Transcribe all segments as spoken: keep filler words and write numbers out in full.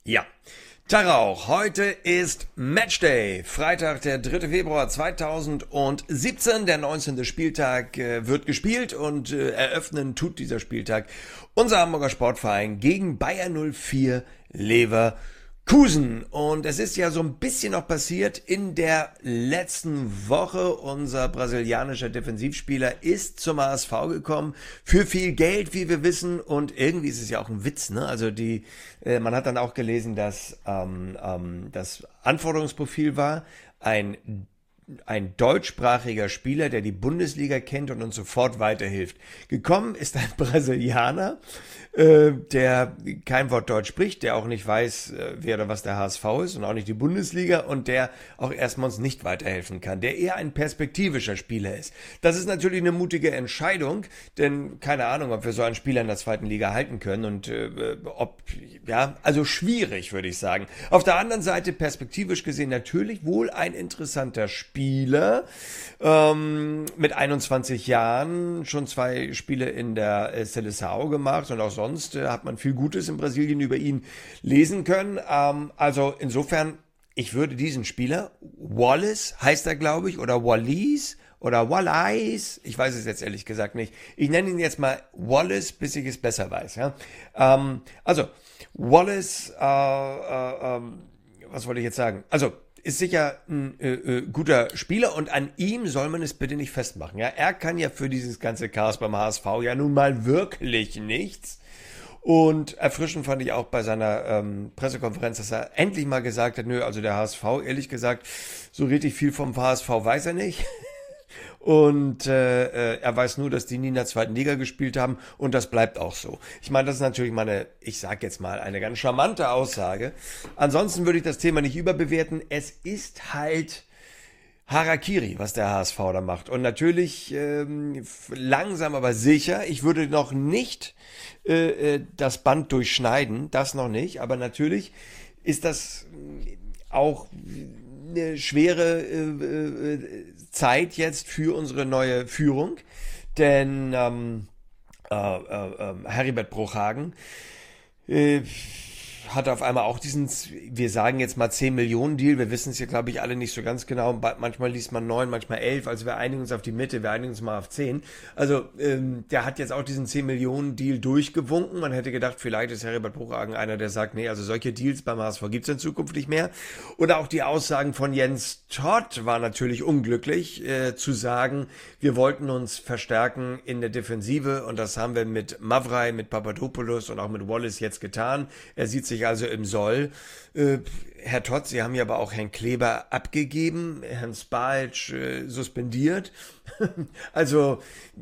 Ja, Tag auch. Heute ist Matchday. Freitag, der dritte Februar zweitausendsiebzehn. Der neunzehnte Spieltag äh, wird gespielt und äh, eröffnen tut dieser Spieltag unser Hamburger Sportverein gegen Bayer null vier Leverkusen. Und es ist ja so ein bisschen noch passiert in der letzten Woche. Unser brasilianischer Defensivspieler ist zum H S V gekommen für viel Geld, wie wir wissen. Und irgendwie ist es ja auch ein Witz, ne? Also die, äh, man hat dann auch gelesen, dass ähm, ähm, das Anforderungsprofil war ein ein deutschsprachiger Spieler, der die Bundesliga kennt und uns sofort weiterhilft. Gekommen ist ein Brasilianer, äh, der kein Wort Deutsch spricht, der auch nicht weiß, äh, wer oder was der H S V ist und auch nicht die Bundesliga und der auch erstmal uns nicht weiterhelfen kann, der eher ein perspektivischer Spieler ist. Das ist natürlich eine mutige Entscheidung, denn keine Ahnung, ob wir so einen Spieler in der zweiten Liga halten können und äh, ob, ja, also schwierig, würde ich sagen. Auf der anderen Seite perspektivisch gesehen natürlich wohl ein interessanter Spieler. Spieler ähm, mit einundzwanzig Jahren, schon zwei Spiele in der äh, Seleção gemacht und auch sonst äh, hat man viel Gutes in Brasilien über ihn lesen können. Ähm, also insofern, ich würde diesen Spieler, Wallace heißt er glaube ich, oder Wallis oder Wallace, ich weiß es jetzt ehrlich gesagt nicht. Ich nenne ihn jetzt mal Wallace, bis ich es besser weiß. Ja? Ähm, also Wallace, äh, äh, äh, was wollte ich jetzt sagen? Also ist sicher ein äh, äh, guter Spieler und an ihm soll man es bitte nicht festmachen. Ja, er kann ja für dieses ganze Chaos beim H S V ja nun mal wirklich nichts. Und erfrischend fand ich auch bei seiner ähm, Pressekonferenz, dass er endlich mal gesagt hat, nö, also der H S V, ehrlich gesagt, so richtig viel vom H S V weiß er nicht. Und äh, er weiß nur, dass die nie in der zweiten Liga gespielt haben und das bleibt auch so. Ich meine, das ist natürlich mal eine, ich sag jetzt mal, eine ganz charmante Aussage. Ansonsten würde ich das Thema nicht überbewerten. Es ist halt Harakiri, was der H S V da macht. Und natürlich ähm, langsam, aber sicher. Ich würde noch nicht äh, das Band durchschneiden, das noch nicht. Aber natürlich ist das auch eine schwere äh, äh, Zeit jetzt für unsere neue Führung, denn ähm, äh, äh, Heribert Bruchhagen äh, hat auf einmal auch diesen, wir sagen jetzt mal zehn Millionen Deal, wir wissen es ja glaube ich alle nicht so ganz genau, manchmal liest man neun, manchmal elf, also wir einigen uns auf die Mitte, wir einigen uns mal auf zehn. Also ähm, der hat jetzt auch diesen zehn Millionen Deal durchgewunken, man hätte gedacht, vielleicht ist Heribert Bruchhagen einer, der sagt, nee, also solche Deals beim H S V gibt es in Zukunft nicht mehr. Oder auch die Aussagen von Jens Todt war natürlich unglücklich, äh, zu sagen, wir wollten uns verstärken in der Defensive und das haben wir mit Mavrei, mit Papadopoulos und auch mit Wallace jetzt getan. Er sieht sich also im Soll. Äh, Herr Todt, Sie haben ja aber auch Herrn Kleber abgegeben, Herrn Spalc äh, suspendiert. Also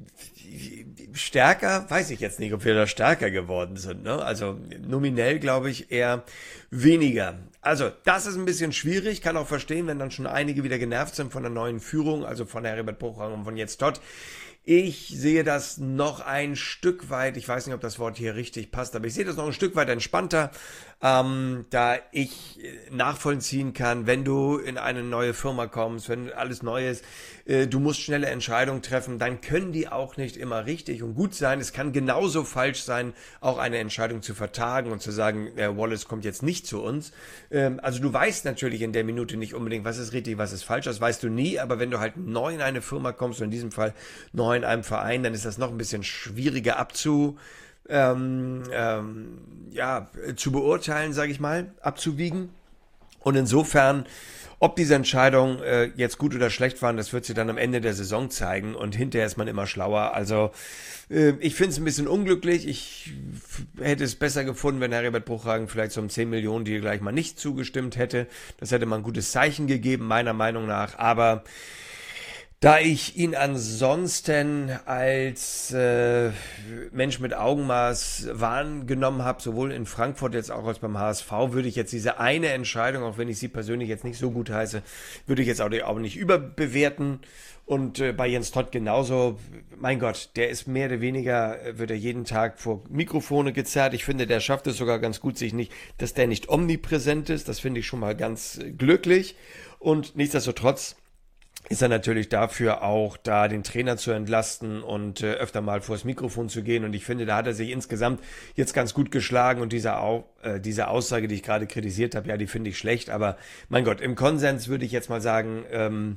stärker, weiß ich jetzt nicht, ob wir da stärker geworden sind. Ne? Also nominell glaube ich eher weniger. Also das ist ein bisschen schwierig, kann auch verstehen, wenn dann schon einige wieder genervt sind von der neuen Führung, also von Heribert Bruchhagen und von Jens Todt. Ich sehe das noch ein Stück weit, ich weiß nicht, ob das Wort hier richtig passt, aber ich sehe das noch ein Stück weit entspannter, ähm, da ich nachvollziehen kann, wenn du in eine neue Firma kommst, wenn alles neu ist, äh, du musst schnelle Entscheidungen treffen, dann können die auch nicht immer richtig und gut sein. Es kann genauso falsch sein, auch eine Entscheidung zu vertagen und zu sagen, äh, Wallace kommt jetzt nicht zu uns. Ähm, also du weißt natürlich in der Minute nicht unbedingt, was ist richtig, was ist falsch, das weißt du nie, aber wenn du halt neu in eine Firma kommst, und in diesem Fall neu in einem Verein, dann ist das noch ein bisschen schwieriger abzu, ähm, ähm, ja, zu beurteilen, sage ich mal, abzuwiegen. Und insofern, ob diese Entscheidungen äh, jetzt gut oder schlecht waren, das wird sich dann am Ende der Saison zeigen und hinterher ist man immer schlauer. Also äh, ich finde es ein bisschen unglücklich. Ich f- hätte es besser gefunden, wenn Heribert Bruchhagen vielleicht so einem zehn Millionen Deal gleich mal nicht zugestimmt hätte. Das hätte mal ein gutes Zeichen gegeben, meiner Meinung nach. Aber da ich ihn ansonsten als äh, Mensch mit Augenmaß wahrgenommen habe, sowohl in Frankfurt jetzt auch als beim H S V, würde ich jetzt diese eine Entscheidung, auch wenn ich sie persönlich jetzt nicht so gut heiße, würde ich jetzt auch nicht, auch nicht überbewerten. Und äh, bei Jens Todt genauso, mein Gott, der ist mehr oder weniger, äh, wird er jeden Tag vor Mikrofone gezerrt. Ich finde, der schafft es sogar ganz gut, sich nicht, dass der nicht omnipräsent ist. Das finde ich schon mal ganz äh, glücklich. Und nichtsdestotrotz, ist er natürlich dafür auch da, den Trainer zu entlasten und äh, öfter mal vors Mikrofon zu gehen. Und ich finde, da hat er sich insgesamt jetzt ganz gut geschlagen. Und diese, Au äh, diese Aussage, die ich gerade kritisiert habe, ja, die finde ich schlecht. Aber mein Gott, im Konsens würde ich jetzt mal sagen, ähm,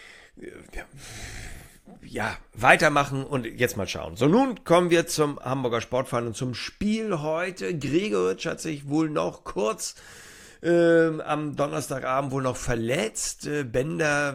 ja, ja, weitermachen und jetzt mal schauen. So, nun kommen wir zum Hamburger Sportverein und zum Spiel heute. Gregoritsch hat sich wohl noch kurz ähm, am Donnerstagabend wohl noch verletzt, äh, Bänder,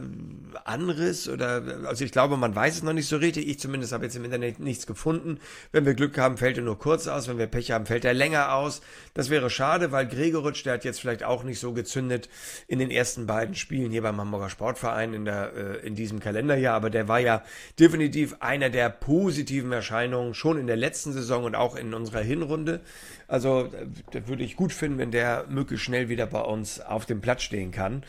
Anriss oder, also ich glaube, man weiß es noch nicht so richtig. Ich zumindest habe jetzt im Internet nichts gefunden. Wenn wir Glück haben, fällt er nur kurz aus. Wenn wir Pech haben, fällt er länger aus. Das wäre schade, weil Gregoritsch, der hat jetzt vielleicht auch nicht so gezündet in den ersten beiden Spielen hier beim Hamburger Sportverein in, der, äh, in diesem Kalenderjahr. Aber der war ja definitiv einer der positiven Erscheinungen schon in der letzten Saison und auch in unserer Hinrunde. Also, das würde ich gut finden, wenn der möglichst schnell wieder bei uns auf dem Platz stehen kann.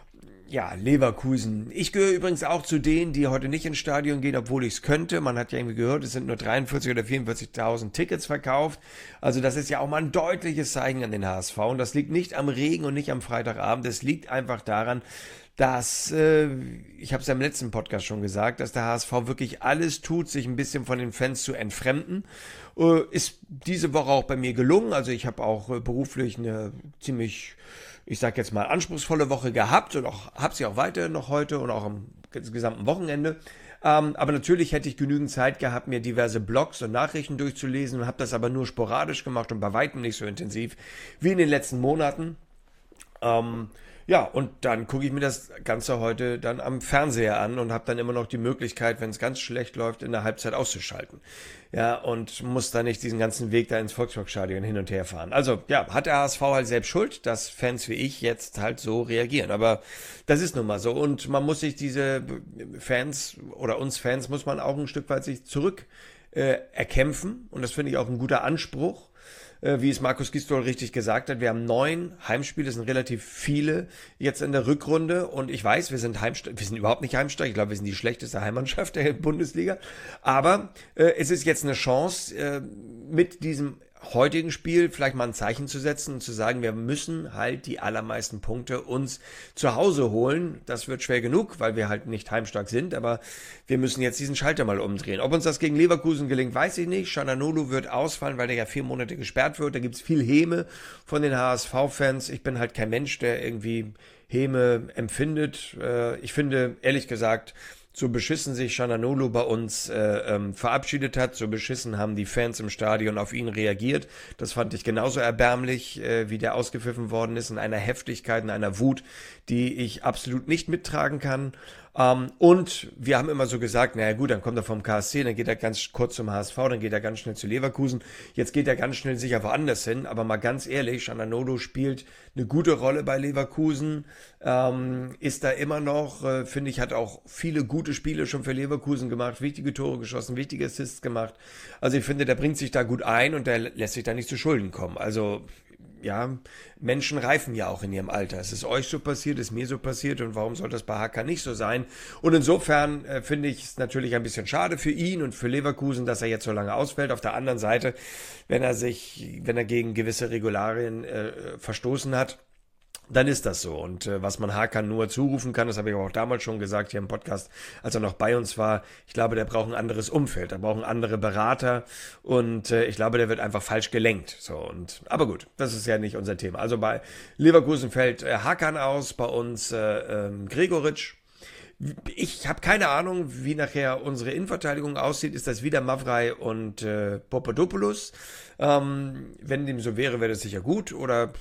Ja, Leverkusen. Ich gehöre übrigens auch zu denen, die heute nicht ins Stadion gehen, obwohl ich es könnte. Man hat ja irgendwie gehört, es sind nur dreiundvierzig oder vierundvierzigtausend Tickets verkauft. Also das ist ja auch mal ein deutliches Zeichen an den H S V. Und das liegt nicht am Regen und nicht am Freitagabend. Es liegt einfach daran, dass, äh, ich habe es ja im letzten Podcast schon gesagt, dass der H S V wirklich alles tut, sich ein bisschen von den Fans zu entfremden. Äh, ist diese Woche auch bei mir gelungen. Also ich habe auch äh, beruflich eine ziemlich, ich sag jetzt mal, anspruchsvolle Woche gehabt und auch habe sie auch weiter noch heute und auch am gesamten Wochenende. Ähm, aber natürlich hätte ich genügend Zeit gehabt, mir diverse Blogs und Nachrichten durchzulesen und habe das aber nur sporadisch gemacht und bei weitem nicht so intensiv wie in den letzten Monaten. Ähm, ja, und dann gucke ich mir das Ganze heute dann am Fernseher an und habe dann immer noch die Möglichkeit, wenn es ganz schlecht läuft, in der Halbzeit auszuschalten. Ja, und muss dann nicht diesen ganzen Weg da ins Volksparkstadion hin und her fahren. Also, ja, hat der H S V halt selbst Schuld, dass Fans wie ich jetzt halt so reagieren. Aber das ist nun mal so. Und man muss sich diese Fans oder uns Fans muss man auch ein Stück weit sich zurück äh, erkämpfen. Und das finde ich auch ein guter Anspruch. Wie es Markus Gisdol richtig gesagt hat, wir haben neun Heimspiele, das sind relativ viele jetzt in der Rückrunde und ich weiß, wir sind Heimstark, wir sind überhaupt nicht Heimstark, ich glaube, wir sind die schlechteste Heimmannschaft der Bundesliga, aber äh, es ist jetzt eine Chance, äh, mit diesem heutigen Spiel vielleicht mal ein Zeichen zu setzen und zu sagen, wir müssen halt die allermeisten Punkte uns zu Hause holen. Das wird schwer genug, weil wir halt nicht heimstark sind, aber wir müssen jetzt diesen Schalter mal umdrehen. Ob uns das gegen Leverkusen gelingt, weiß ich nicht. Çalhanoğlu wird ausfallen, weil der ja vier Monate gesperrt wird. Da gibt's viel Häme von den H S V-Fans. Ich bin halt kein Mensch, der irgendwie Häme empfindet. Ich finde, ehrlich gesagt, so beschissen sich Çalhanoğlu bei uns äh, ähm, verabschiedet hat, so beschissen haben die Fans im Stadion auf ihn reagiert. Das fand ich genauso erbärmlich, äh, wie der ausgepfiffen worden ist, in einer Heftigkeit, in einer Wut, die ich absolut nicht mittragen kann. Ähm, und wir haben immer so gesagt, naja gut, dann kommt er vom K S C, dann geht er ganz kurz zum H S V, dann geht er ganz schnell zu Leverkusen. Jetzt geht er ganz schnell sicher woanders hin, aber mal ganz ehrlich, Çalhanoğlu spielt eine gute Rolle bei Leverkusen, ähm, ist da immer noch, äh, finde ich, hat auch viele gute Spiele schon für Leverkusen gemacht, wichtige Tore geschossen, wichtige Assists gemacht. Also ich finde, der bringt sich da gut ein und der lässt sich da nicht zu Schulden kommen. Also ja, Menschen reifen ja auch in ihrem Alter. Es ist euch so passiert, ist mir so passiert und warum soll das bei H K nicht so sein? Und insofern äh, finde ich es natürlich ein bisschen schade für ihn und für Leverkusen, dass er jetzt so lange ausfällt. Auf der anderen Seite, wenn er sich, wenn er gegen gewisse Regularien äh, verstoßen hat, dann ist das so. Und äh, was man Hakan nur zurufen kann, das habe ich auch damals schon gesagt hier im Podcast, als er noch bei uns war, ich glaube, der braucht ein anderes Umfeld, der braucht andere Berater und äh, ich glaube, der wird einfach falsch gelenkt. So und aber gut, das ist ja nicht unser Thema. Also bei Leverkusen fällt äh, Hakan aus, bei uns äh, ähm, Gregoritsch. Ich habe keine Ahnung, wie nachher unsere Innenverteidigung aussieht. Ist das wieder Mavrei und äh, Papadopoulos? Ähm, wenn dem so wäre, wäre das sicher gut. Oder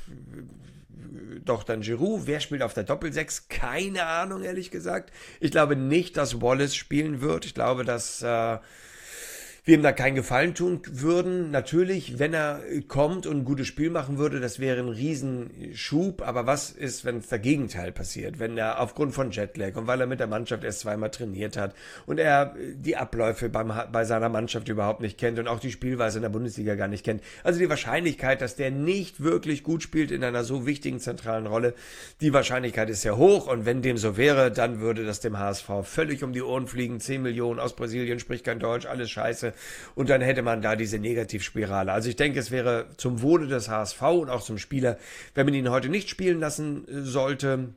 doch dann Giroud. Wer spielt auf der Doppelsechs? Keine Ahnung, ehrlich gesagt. Ich glaube nicht, dass Wallace spielen wird. Ich glaube, dass äh, wir ihm da keinen Gefallen tun würden. Natürlich, wenn er kommt und ein gutes Spiel machen würde, das wäre ein Riesenschub. Aber was ist, wenn es der Gegenteil passiert? Wenn er aufgrund von Jetlag und weil er mit der Mannschaft erst zweimal trainiert hat und er die Abläufe beim, bei seiner Mannschaft überhaupt nicht kennt und auch die Spielweise in der Bundesliga gar nicht kennt. Also die Wahrscheinlichkeit, dass der nicht wirklich gut spielt in einer so wichtigen zentralen Rolle, die Wahrscheinlichkeit ist sehr hoch. Und wenn dem so wäre, dann würde das dem H S V völlig um die Ohren fliegen. zehn Millionen aus Brasilien, spricht kein Deutsch, alles scheiße. Und dann hätte man da diese Negativspirale. Also ich denke, es wäre zum Wohle des H S V und auch zum Spieler, wenn man ihn heute nicht spielen lassen sollte.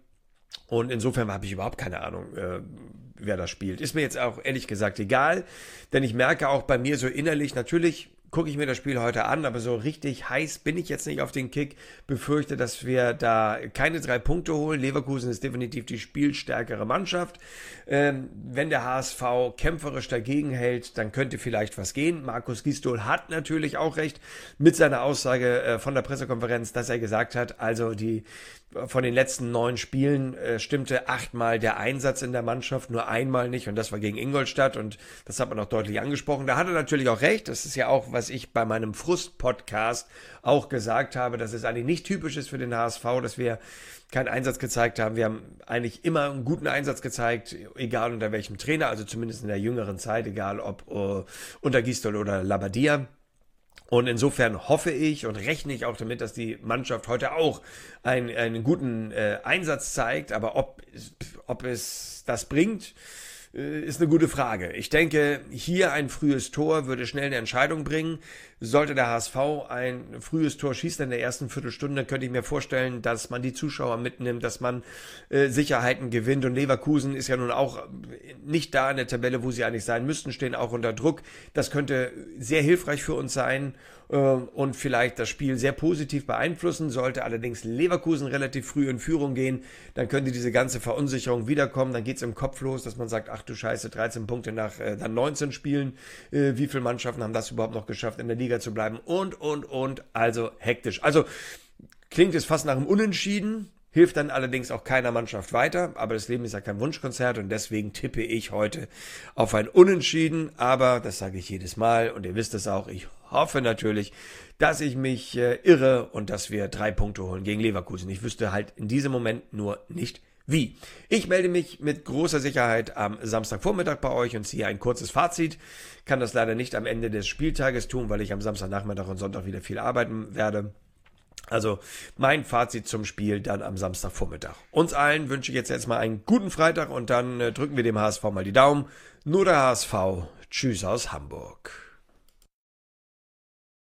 Und insofern habe ich überhaupt keine Ahnung, äh, wer das spielt. Ist mir jetzt auch ehrlich gesagt egal, denn ich merke auch bei mir so innerlich, natürlich gucke ich mir das Spiel heute an, aber so richtig heiß bin ich jetzt nicht auf den Kick. Befürchte, dass wir da keine drei Punkte holen. Leverkusen ist definitiv die spielstärkere Mannschaft. Ähm, wenn der H S V kämpferisch dagegen hält, dann könnte vielleicht was gehen. Markus Gisdol hat natürlich auch recht mit seiner Aussage äh, von der Pressekonferenz, dass er gesagt hat, also die von den letzten neun Spielen äh, stimmte achtmal der Einsatz in der Mannschaft, nur einmal nicht und das war gegen Ingolstadt und das hat man auch deutlich angesprochen. Da hat er natürlich auch recht, das ist ja auch, was ich bei meinem Frust-Podcast auch gesagt habe, dass es eigentlich nicht typisch ist für den H S V, dass wir keinen Einsatz gezeigt haben. Wir haben eigentlich immer einen guten Einsatz gezeigt, egal unter welchem Trainer, also zumindest in der jüngeren Zeit, egal ob uh, unter Gisdol oder Labadia. Und insofern hoffe ich und rechne ich auch damit, dass die Mannschaft heute auch einen, einen guten äh, Einsatz zeigt. Aber ob, ob es das bringt, äh, ist eine gute Frage. Ich denke, hier ein frühes Tor würde schnell eine Entscheidung bringen. Sollte der H S V ein frühes Tor schießen in der ersten Viertelstunde, könnte ich mir vorstellen, dass man die Zuschauer mitnimmt, dass man äh, Sicherheiten gewinnt. Und Leverkusen ist ja nun auch nicht da in der Tabelle, wo sie eigentlich sein müssten, stehen auch unter Druck. Das könnte sehr hilfreich für uns sein äh, und vielleicht das Spiel sehr positiv beeinflussen. Sollte allerdings Leverkusen relativ früh in Führung gehen, dann könnte diese ganze Verunsicherung wiederkommen. Dann geht es im Kopf los, dass man sagt, ach du Scheiße, dreizehn Punkte nach äh, dann neunzehn Spielen. Äh, wie viele Mannschaften haben das überhaupt noch geschafft, in der Liga zu bleiben und, und, und, also hektisch. Also klingt es fast nach einem Unentschieden, hilft dann allerdings auch keiner Mannschaft weiter, aber das Leben ist ja kein Wunschkonzert und deswegen tippe ich heute auf ein Unentschieden, aber das sage ich jedes Mal und ihr wisst es auch, ich hoffe natürlich, dass ich mich äh, irre und dass wir drei Punkte holen gegen Leverkusen. Ich wüsste halt in diesem Moment nur nicht, wie. Ich melde mich mit großer Sicherheit am Samstagvormittag bei euch und ziehe ein kurzes Fazit. Kann das leider nicht am Ende des Spieltages tun, weil ich am Samstagnachmittag und Sonntag wieder viel arbeiten werde. Also mein Fazit zum Spiel dann am Samstagvormittag. Uns allen wünsche ich jetzt erstmal einen guten Freitag und dann äh, drücken wir dem H S V mal die Daumen. Nur der H S V. Tschüss aus Hamburg.